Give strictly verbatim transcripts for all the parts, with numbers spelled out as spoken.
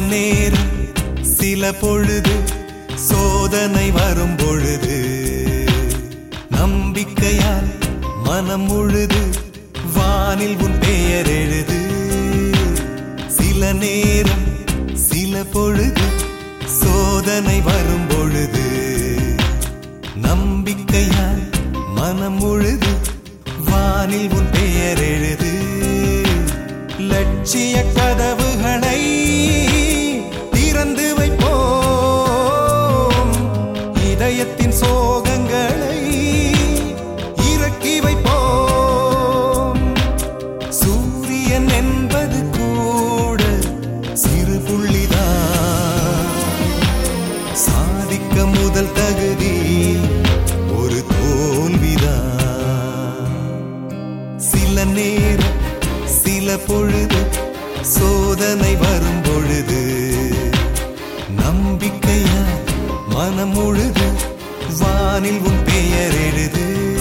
நேரம் சில பொழுது சோதனை வரும் பொழுது நம்பிக்கையால் மனம் முழுது வானில் உன் பெயர் எழுது. சில நேரம் சில பொழுது சோதனை வரும் பொழுது நம்பிக்கையால் மனம் முழுது வானில் உன் பெயர் எழுது. லட்சிய கதவுகளை திறந்து வைப்போம், இதயத்தின் சோகங்களை இறக்கி வைப்போம். சூரியன் என்பது கூட சிறு புள்ளிதான், சாதிக்க முதல் தகுதி ஒரு தோல்விதான். சில நேரம் சில பொழுது சோதனை வரும் பொழுது நம்பிக்கையா மனம் முழுது வானில் உன் பெயர் எழுது.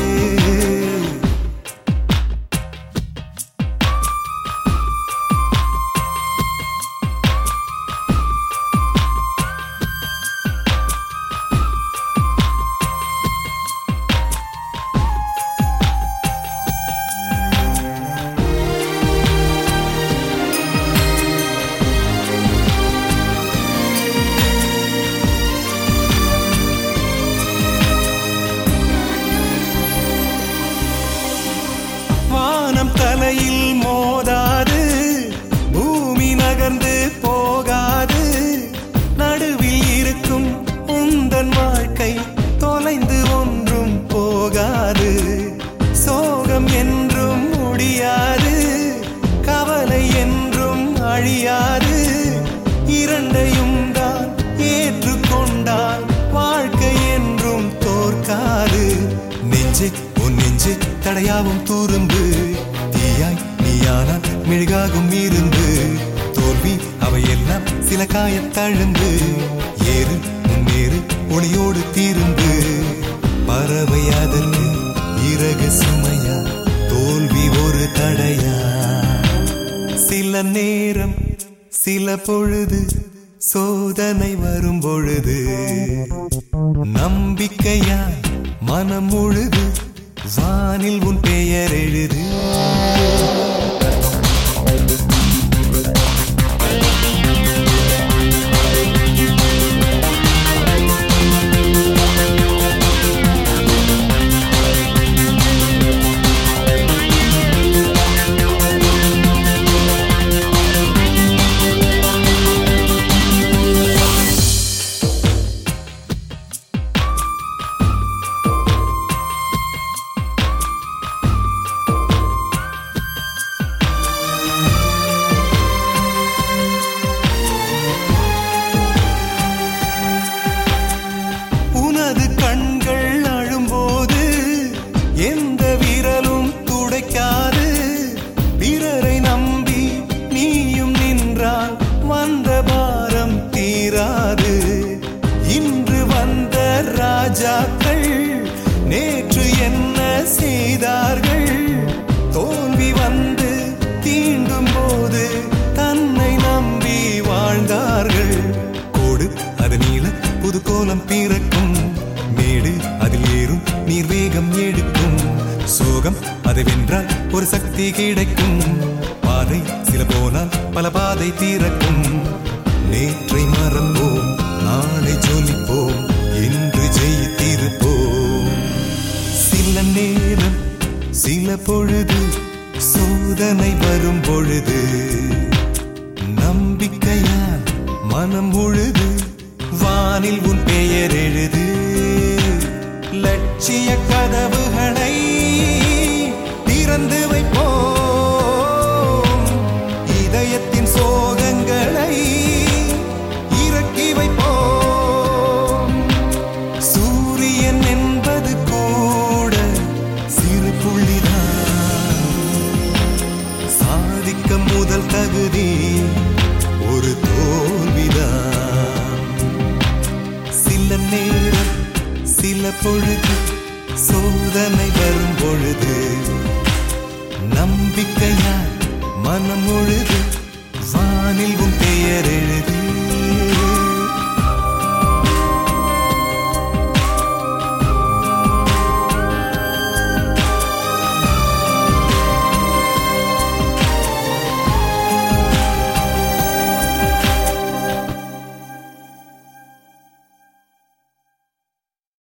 தலையில் மோதாது, பூமி நகர்ந்து போகாது, நடுவில் இருக்கும் உந்தன் வாழ்க்கை தொலைந்து ஒன்றும் போகாது. சோகம் என்றும் முடியாது, கவலை என்றும் அழியாது, இரண்டையும் தான் ஏற்றுக்கொண்டால் வாழ்க்கை என்றும் தோற்காது. நெஞ்சு உன் நெஞ்சு தடையாவும் துரும்பு, தீயாய் நீயானால் மெழுகாகும் இருந்து, தோல்வி அவையெல்லாம் சில காயத்தழுந்து, ஏறு முன்னேறு ஒளியோடு தீருந்து. பறவை அதற்கு இறகு சுமையா, தோல்வி ஒரு தடையா. சில நேரம் சில பொழுது சோதனை வரும் பொழுது நம்பிக்கையா மனம் முழுது வானில் உன் பெயர் எழுது. இன்று வந்த ராஜாக்கள் நேற்று என்ன செய்தார்கள்? தோல்வி வந்து தீண்டும் போது தன்னை நம்பி வாழ்ந்தார்கள். கோடு அது நீள புது கோலம் பிறக்கும், மேடு அதில் ஏறும் நீர் வேகம் எடுக்கும். சோகம் அதை வென்றால் ஒரு சக்தி கிடைக்கும், பாதை சில போனால் பல பாதை தீரக்கும். நேற்றை மறப்போம், நாளை ஜொலிப்போம், இன்று ஜெயித்திருப்போம். சில நேரம் சில பொழுது சோதனை வரும் பொழுது நம்பிக்கையால் மனம் முழுது வானில் உன் பெயர் எழுது. லட்சிய கதவுகளை திறந்து வைப்போம், இதயத்தின் சோகங்களை இறக்கி வைப்போம். சூரியன் என்பது கூட சிறு புள்ளிதான், சாதிக்க முதல் தகுதி ஒரு தோல்விதான். சில நேரம் சில பொழுது சோதனை வரும் பொழுது நம்பிக்கையால் மனம் முழுது வானில் உன் பெயர் எழுது.